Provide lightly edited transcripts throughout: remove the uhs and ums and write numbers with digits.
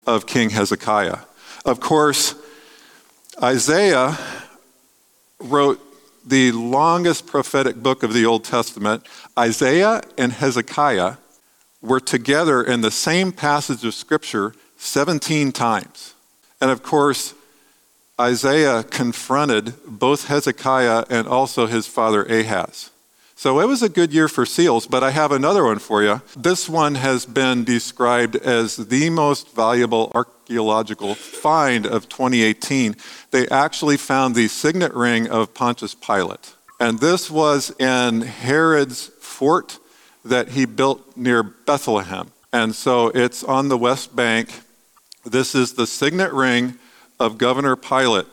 of King Hezekiah. Of course, Isaiah wrote the longest prophetic book of the Old Testament. Isaiah and Hezekiah were together in the same passage of Scripture 17 times. And of course, Isaiah confronted both Hezekiah and also his father Ahaz. So it was a good year for seals, but I have another one for you. This one has been described as the most valuable archaeological find of 2018. They actually found the signet ring of Pontius Pilate. And this was in Herod's fort that he built near Bethlehem. And so it's on the West Bank. This is the signet ring of Governor Pilate.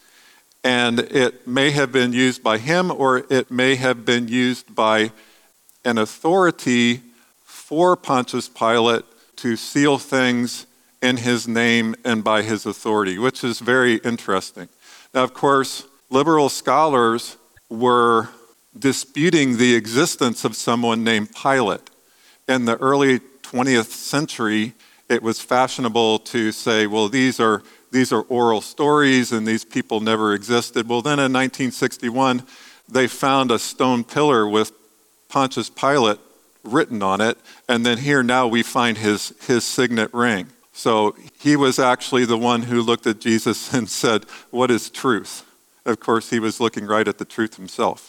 And it may have been used by him, or it may have been used by an authority for Pontius Pilate to seal things in his name and by his authority, which is very interesting. Now, of course, liberal scholars were disputing the existence of someone named Pilate. In the early 20th century, it was fashionable to say, well, these are oral stories and these people never existed. Well, then in 1961, they found a stone pillar with Pontius Pilate written on it. And then here now we find his signet ring. So he was actually the one who looked at Jesus and said, what is truth? Of course, he was looking right at the truth himself.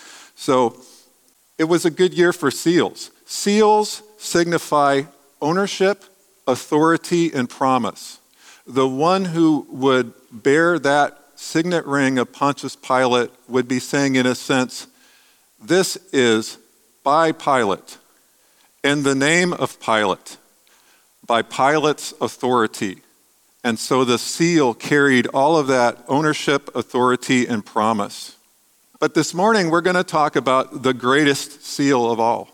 So it was a good year for seals. Seals signify ownership, authority, and promise. The one who would bear that signet ring of Pontius Pilate would be saying, in a sense, this is by Pilate, in the name of Pilate, by Pilate's authority. And so the seal carried all of that ownership, authority, and promise. But this morning, we're going to talk about the greatest seal of all.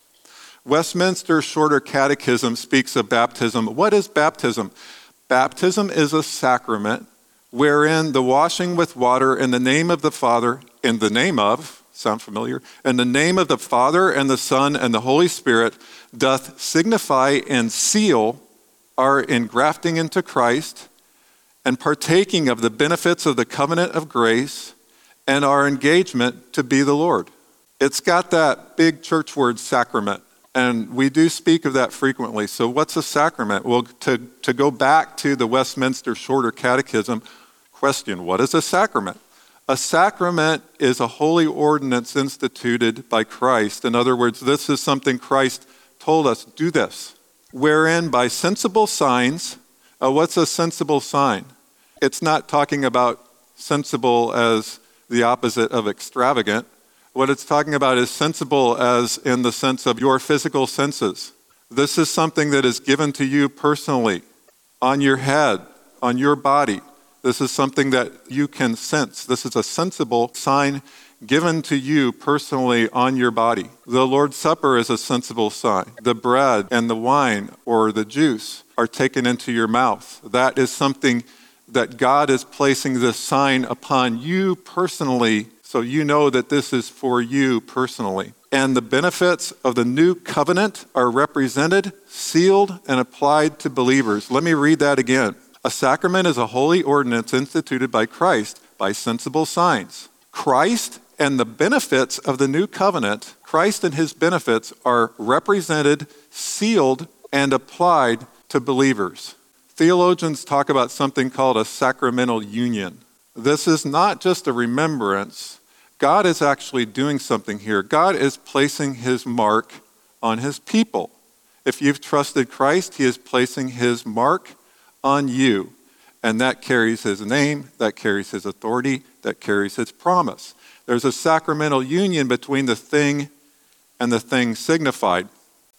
Westminster Shorter Catechism speaks of baptism. What is baptism? Baptism is a sacrament wherein the washing with water in the name of the Father, in the name of, sound familiar? In the name of the Father and the Son and the Holy Spirit doth signify and seal our engrafting into Christ and partaking of the benefits of the covenant of grace and our engagement to be the Lord. It's got that big church word, sacrament. And we do speak of that frequently. So what's a sacrament? Well, to go back to the Westminster Shorter Catechism question, what is a sacrament? A sacrament is a holy ordinance instituted by Christ. In other words, this is something Christ told us, do this. Wherein by sensible signs, what's a sensible sign? It's not talking about sensible as the opposite of extravagant. What it's talking about is sensible as in the sense of your physical senses. This is something that is given to you personally, on your head, on your body. This is something that you can sense. This is a sensible sign given to you personally on your body. The Lord's Supper is a sensible sign. The bread and the wine or the juice are taken into your mouth. That is something that God is placing this sign upon you personally, so you know that this is for you personally. And the benefits of the new covenant are represented, sealed, and applied to believers. Let me read that again. A sacrament is a holy ordinance instituted by Christ by sensible signs. Christ and the benefits of the new covenant, Christ and his benefits are represented, sealed, and applied to believers. Theologians talk about something called a sacramental union. This is not just a remembrance. God is actually doing something here. God is placing his mark on his people. If you've trusted Christ, he is placing his mark on you. And that carries his name, that carries his authority, that carries his promise. There's a sacramental union between the thing and the thing signified.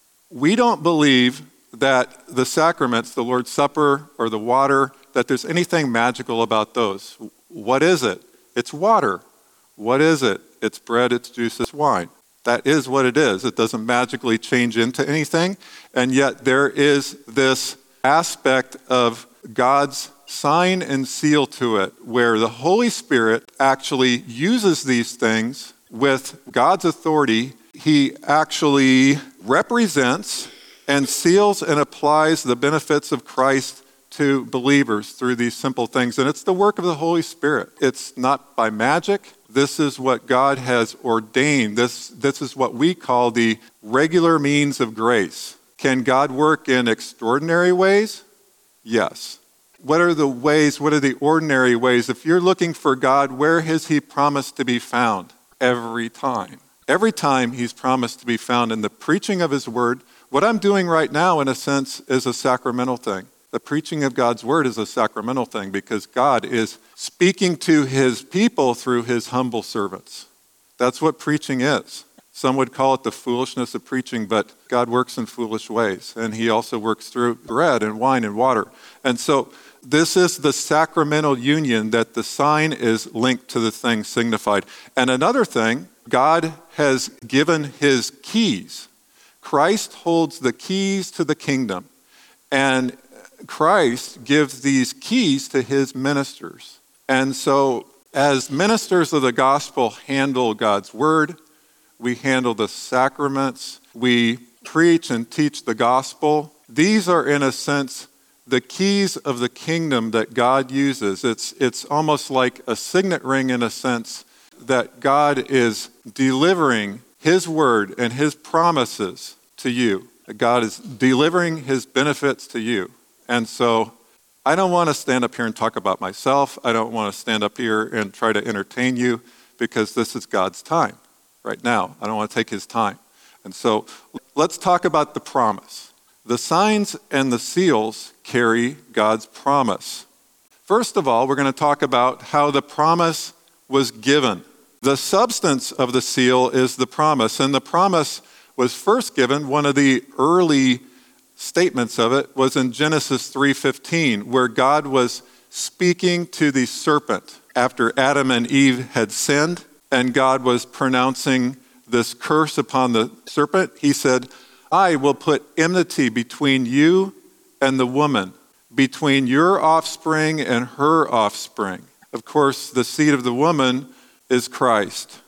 We don't believe that the sacraments, the Lord's Supper or the water, that there's anything magical about those. What is it? It's water. What is it? It's bread, it's juice, it's wine. That is what it is. It doesn't magically change into anything. And yet there is this aspect of God's sign and seal to it, where the Holy Spirit actually uses these things with God's authority. He actually represents and seals and applies the benefits of Christ to believers through these simple things. And it's the work of the Holy Spirit. It's not by magic. This is what God has ordained. This is what we call the regular means of grace. Can God work in extraordinary ways? Yes. What are the ways? What are the ordinary ways? If you're looking for God, where has he promised to be found? Every time. Every time he's promised to be found in the preaching of his word. What I'm doing right now, in a sense, is a sacramental thing. The preaching of God's word is a sacramental thing because God is speaking to his people through his humble servants. That's what preaching is. Some would call it the foolishness of preaching, but God works in foolish ways. And he also works through bread and wine and water. And so this is the sacramental union that the sign is linked to the thing signified. And another thing, God has given his keys. Christ holds the keys to the kingdom. And Christ gives these keys to his ministers. And so as ministers of the gospel handle God's word, we handle the sacraments, we preach and teach the gospel. These are, in a sense, the keys of the kingdom that God uses. It's almost like a signet ring, in a sense, that God is delivering his word and his promises to you. God is delivering his benefits to you. And so I don't want to stand up here and talk about myself. I don't want to stand up here and try to entertain you because this is God's time right now. I don't want to take his time. And so let's talk about the promise. The signs and the seals carry God's promise. First of all, we're going to talk about how the promise was given. The substance of the seal is the promise, and the promise was first given. One of the early statements of it was in Genesis 3:15, where God was speaking to the serpent after Adam and Eve had sinned, and God was pronouncing this curse upon the serpent. He said, I will put enmity between you and the woman, between your offspring and her offspring. Of course, the seed of the woman is Christ.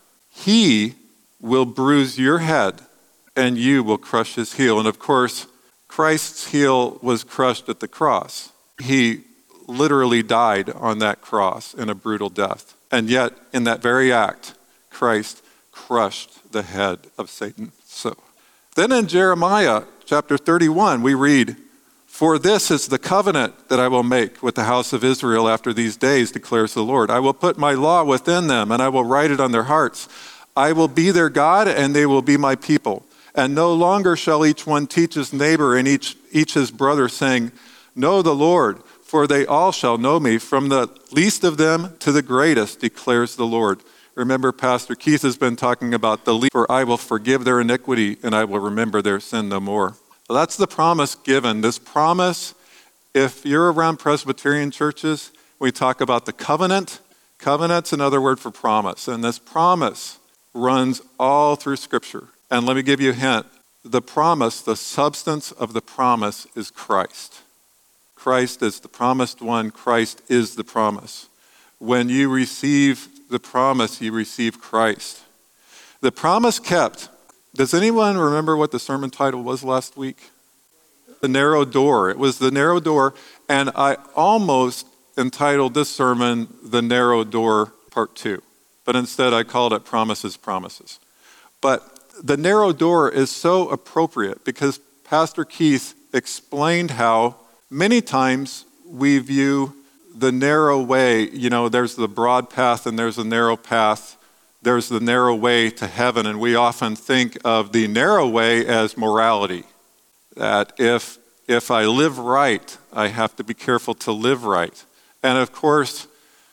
He will bruise your head, and you will crush his heel. And of course, Christ's heel was crushed at the cross. He literally died on that cross in a brutal death. And yet, in that very act, Christ crushed the head of Satan. So, then in Jeremiah chapter 31, we read, For this is the covenant that I will make with the house of Israel after these days, declares the Lord. I will put my law within them, and I will write it on their hearts. I will be their God, and they will be my people. And no longer shall each one teach his neighbor and each his brother, saying, Know the Lord, for they all shall know me, from the least of them to the greatest, declares the Lord. Remember, Pastor Keith has been talking about the least, for I will forgive their iniquity, and I will remember their sin no more. Well, that's the promise given. This promise, if you're around Presbyterian churches, we talk about the covenant. Covenant's another word for promise. And this promise runs all through Scripture. And let me give you a hint. The promise, the substance of the promise is Christ. Christ is the promised one. Christ is the promise. When you receive the promise, you receive Christ. The promise kept. Does anyone remember what the sermon title was last week? The Narrow Door. It was the Narrow Door, and I almost entitled this sermon The Narrow Door Part 2, but instead I called it Promises, Promises. But the narrow door is so appropriate because Pastor Keith explained how many times we view the narrow way, there's the broad path and there's a narrow path. There's the narrow way to heaven, and we often think of the narrow way as morality. That if I live right, I have to be careful to live right. And of course,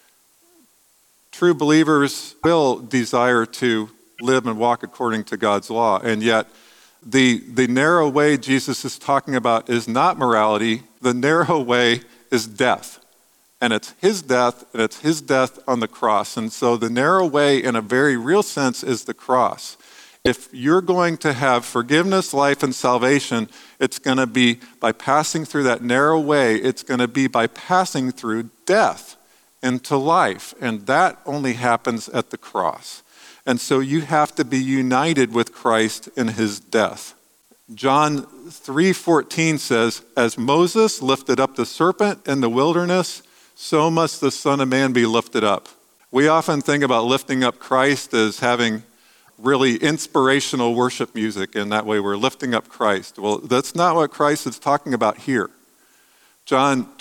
true believers will desire to live and walk according to God's law. And yet, the narrow way Jesus is talking about is not morality. The narrow way is death. And it's his death, and it's his death on the cross. And so the narrow way, in a very real sense, is the cross. If you're going to have forgiveness, life, and salvation, it's going to be by passing through that narrow way. It's going to be by passing through death into life. And that only happens at the cross. And so you have to be united with Christ in his death. John 3:14 says, as Moses lifted up the serpent in the wilderness, so must the Son of Man be lifted up. We often think about lifting up Christ as having really inspirational worship music, and that way we're lifting up Christ. Well, that's not what Christ is talking about here. John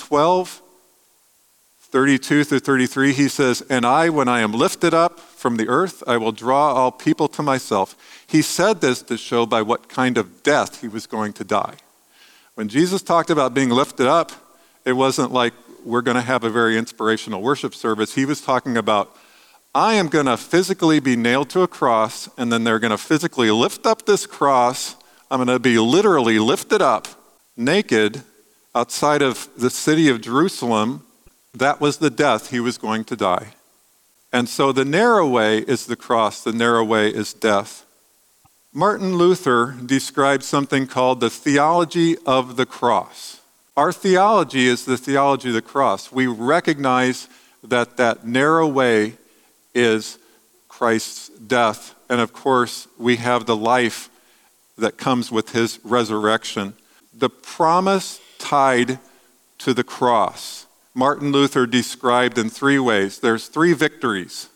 12:32-33, he says, and I, when I am lifted up from the earth, I will draw all people to myself. He said this to show by what kind of death he was going to die. When Jesus talked about being lifted up, it wasn't like we're going to have a very inspirational worship service. He was talking about, I am going to physically be nailed to a cross, and then they're going to physically lift up this cross. I'm going to be literally lifted up, naked, outside of the city of Jerusalem. That was the death he was going to die. And so the narrow way is the cross, the narrow way is death. Martin Luther described something called the theology of the cross. Our theology is the theology of the cross. We recognize that that narrow way is Christ's death. And of course, we have the life that comes with his resurrection. The promise tied to the cross, Martin Luther described in three ways. There's three victories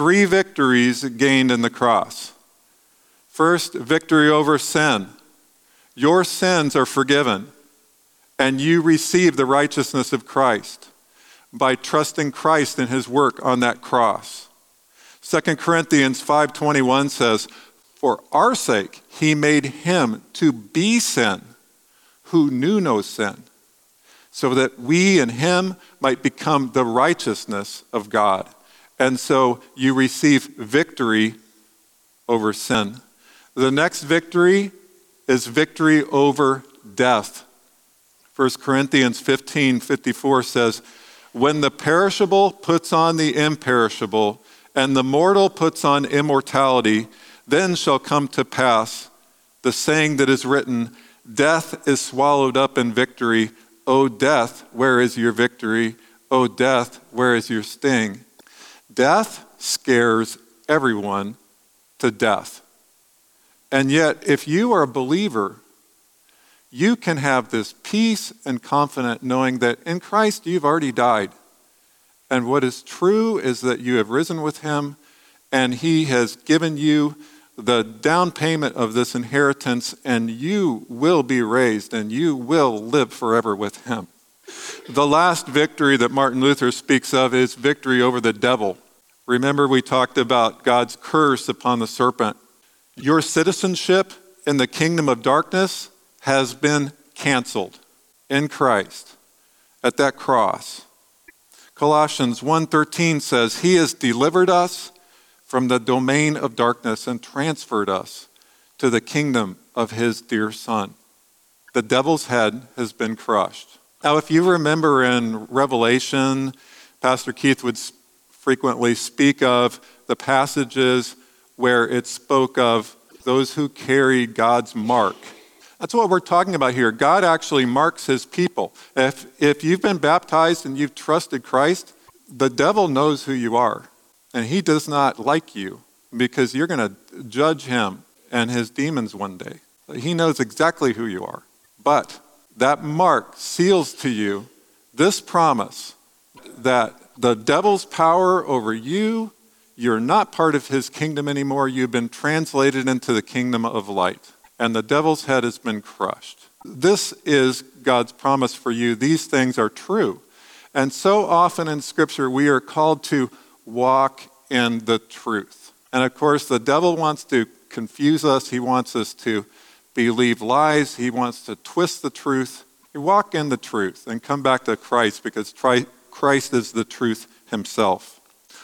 gained in the cross. First, victory over sin. Your sins are forgiven, and you receive the righteousness of Christ by trusting Christ in his work on that cross. 2 Corinthians 5:21 says, for our sake he made him to be sin who knew no sin, so that we in him might become the righteousness of God. And so you receive victory over sin. The next victory is victory over death. 1 Corinthians 15:54 says, when the perishable puts on the imperishable, and the mortal puts on immortality, then shall come to pass the saying that is written, death is swallowed up in victory. O death, where is your victory? O death, where is your sting? Death scares everyone to death. And yet, if you are a believer, you can have this peace and confidence knowing that in Christ you've already died. And what is true is that you have risen with him, and he has given you the down payment of this inheritance, and you will be raised, and you will live forever with him. The last victory that Martin Luther speaks of is victory over the devil. Remember, we talked about God's curse upon the serpent. Your citizenship in the kingdom of darkness has been canceled in Christ at that cross. Colossians 1:13 says, he has delivered us from the domain of darkness and transferred us to the kingdom of his dear Son. The devil's head has been crushed. Now, if you remember in Revelation, Pastor Keith would frequently speak of the passages where it spoke of those who carry God's mark. That's what we're talking about here. God actually marks his people. If you've been baptized and you've trusted Christ, the devil knows who you are. And he does not like you because you're going to judge him and his demons one day. He knows exactly who you are. But that mark seals to you this promise that the devil's power over you, you're not part of his kingdom anymore. You've been translated into the kingdom of light. And the devil's head has been crushed. This is God's promise for you. These things are true. And so often in Scripture, we are called to walk in the truth. And of course, the devil wants to confuse us. He wants us to believe lies. He wants to twist the truth. You walk in the truth and come back to Christ because Christ is the truth himself.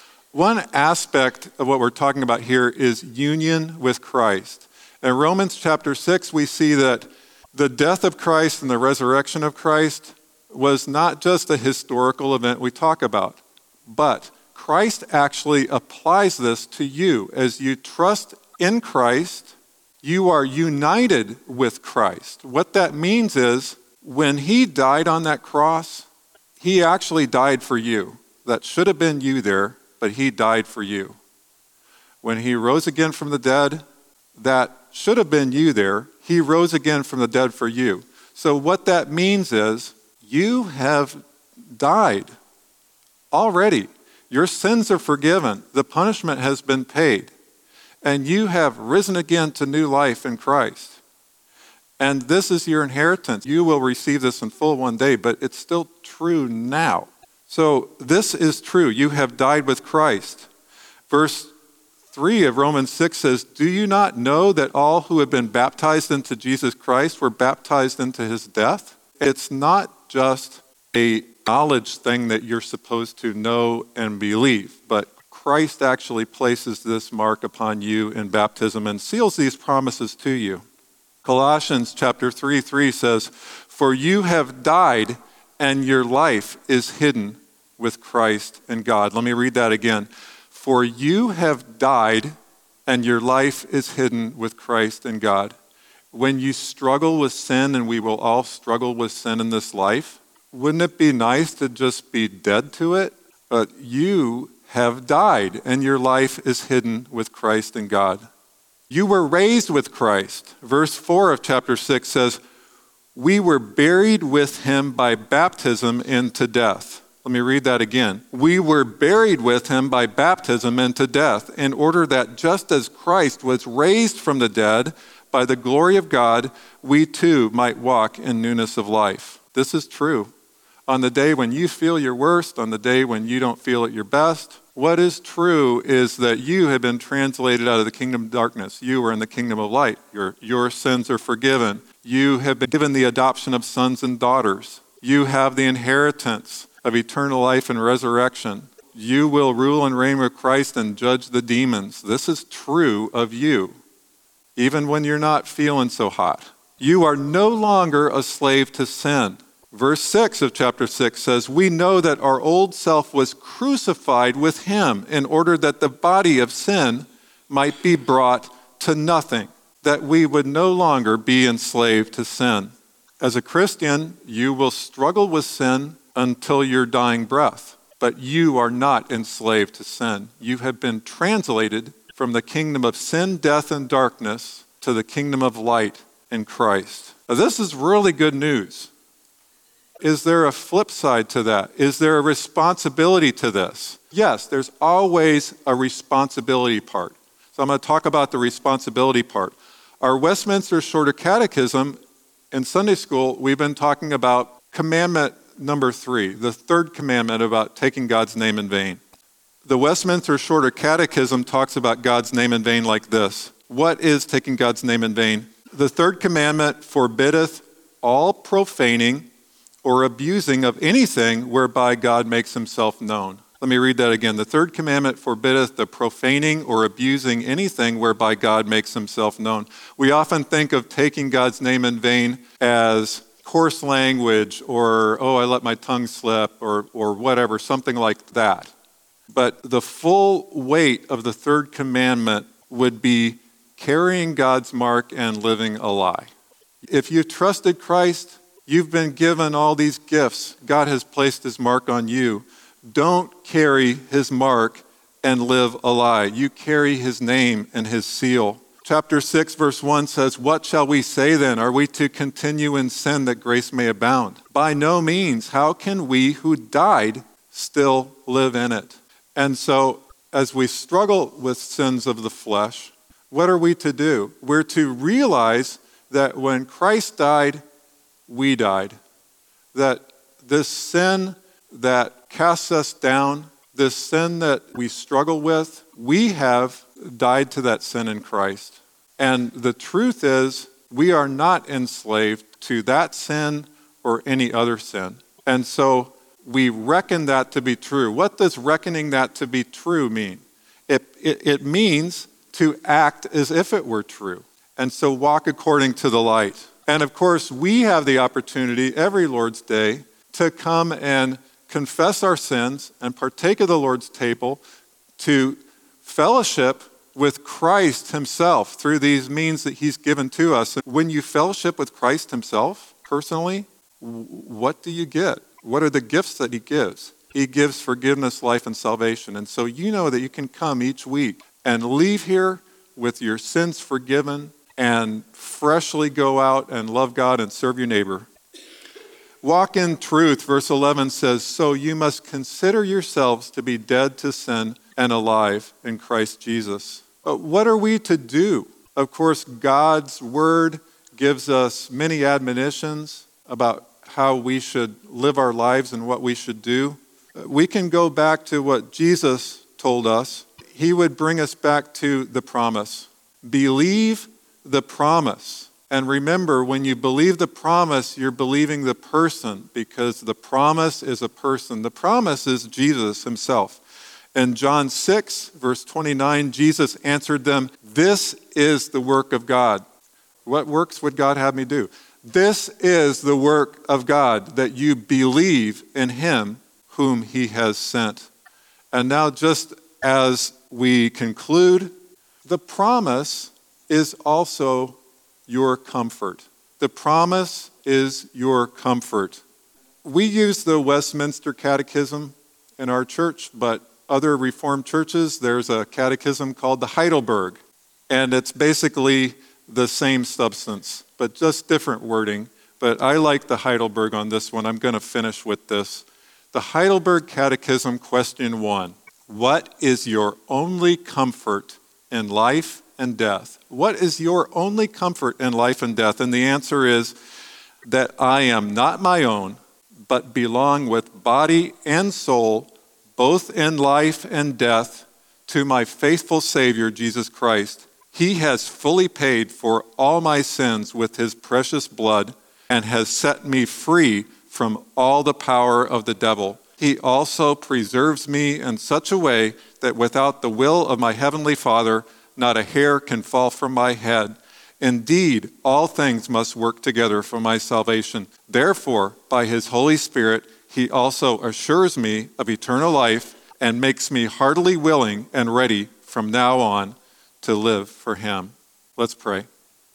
One aspect of what we're talking about here is union with Christ. In Romans chapter 6, we see that the death of Christ and the resurrection of Christ was not just a historical event we talk about, but Christ actually applies this to you. As you trust in Christ, you are united with Christ. What that means is when he died on that cross, he actually died for you. That should have been you there, but he died for you. When he rose again from the dead, that should have been you there. he rose again from the dead for you. So what that means is you have died already. Your sins are forgiven. The punishment has been paid. And you have risen again to new life in Christ. And this is your inheritance. You will receive this in full one day, but it's still true now. So this is true. You have died with Christ. Verse 3 of Romans 6 says, do you not know that all who have been baptized into Jesus Christ were baptized into his death? It's not just a knowledge thing that you're supposed to know and believe, but Christ actually places this mark upon you in baptism and seals these promises to you. Colossians chapter 3 says, for you have died and your life is hidden with Christ in God. Let me read that again. For you have died and your life is hidden with Christ in God. When you struggle with sin, and we will all struggle with sin in this life, wouldn't it be nice to just be dead to it? But you have died and your life is hidden with Christ in God. You were raised with Christ. Verse 4 of chapter 6 says, we were buried with him by baptism into death. Let me read that again. We were buried with him by baptism into death, in order that just as Christ was raised from the dead by the glory of God, we too might walk in newness of life. This is true. On the day when you feel your worst, on the day when you don't feel at your best, what is true is that you have been translated out of the kingdom of darkness. You are in the kingdom of light. Your sins are forgiven. You have been given the adoption of sons and daughters. You have the inheritance of eternal life and resurrection. You will rule and reign with Christ and judge the demons. This is true of you, even when you're not feeling so hot. You are no longer a slave to sin. Verse 6 of chapter 6 says, we know that our old self was crucified with him in order that the body of sin might be brought to nothing, that we would no longer be enslaved to sin. As a Christian, you will struggle with sin until your dying breath, but you are not enslaved to sin. You have been translated from the kingdom of sin, death, and darkness to the kingdom of light in Christ. Now, this is really good news. Is there a flip side to that? Is there a responsibility to this? Yes, there's always a responsibility part. So I'm going to talk about the responsibility part. Our Westminster Shorter Catechism in Sunday school, we've been talking about commandment number 3, the third commandment about taking God's name in vain. The Westminster Shorter Catechism talks about God's name in vain like this. What is taking God's name in vain? The third commandment forbiddeth all profaning or abusing of anything whereby God makes himself known. Let me read that again. The third commandment forbiddeth the profaning or abusing anything whereby God makes himself known. We often think of taking God's name in vain as coarse language or, oh, I let my tongue slip or whatever, something like that. But the full weight of the third commandment would be carrying God's mark and living a lie. If you trusted Christ, you've been given all these gifts. God has placed his mark on you. Don't carry his mark and live a lie. You carry his name and his seal. Chapter 6, verse 1 says, what shall we say then? Are we to continue in sin that grace may abound? By no means. How can we who died still live in it? And so, as we struggle with sins of the flesh, what are we to do? We're to realize that when Christ died, we died. That this sin that casts us down, this sin that we struggle with, we have died to that sin in Christ. And the truth is, we are not enslaved to that sin or any other sin. And so we reckon that to be true. What does reckoning that to be true mean? It means to act as if it were true. And so walk according to the light. And of course, we have the opportunity every Lord's Day to come and confess our sins and partake of the Lord's table, to fellowship with Christ himself through these means that he's given to us. When you fellowship with Christ himself personally, what do you get? What are the gifts that he gives? He gives forgiveness, life, and salvation. And so you know that you can come each week and leave here with your sins forgiven and freshly go out and love God and serve your neighbor. Walk in truth, verse 11 says, so you must consider yourselves to be dead to sin and alive in Christ Jesus. But what are we to do? Of course, God's word gives us many admonitions about how we should live our lives and what we should do. We can go back to what Jesus told us. He would bring us back to the promise. Believe the promise. And remember, when you believe the promise, you're believing the person, because the promise is a person. The promise is Jesus himself. In John 6, verse 29, Jesus answered them, this is the work of God. What works would God have me do? This is the work of God, that you believe in him whom he has sent. And now, just as we conclude, the promise is also your comfort. The promise is your comfort. We use the Westminster Catechism in our church, but other Reformed churches, there's a catechism called the Heidelberg, and it's basically the same substance, but just different wording. But I like the Heidelberg on this one. I'm going to finish with this. The Heidelberg Catechism, question 1. What is your only comfort in life and death? What is your only comfort in life and death? And the answer is that I am not my own, but belong with body and soul, both in life and death, to my faithful Savior, Jesus Christ. He has fully paid for all my sins with his precious blood and has set me free from all the power of the devil. He also preserves me in such a way that without the will of my heavenly Father, not a hair can fall from my head. Indeed, all things must work together for my salvation. Therefore, by his Holy Spirit, he also assures me of eternal life and makes me heartily willing and ready from now on to live for him. Let's pray.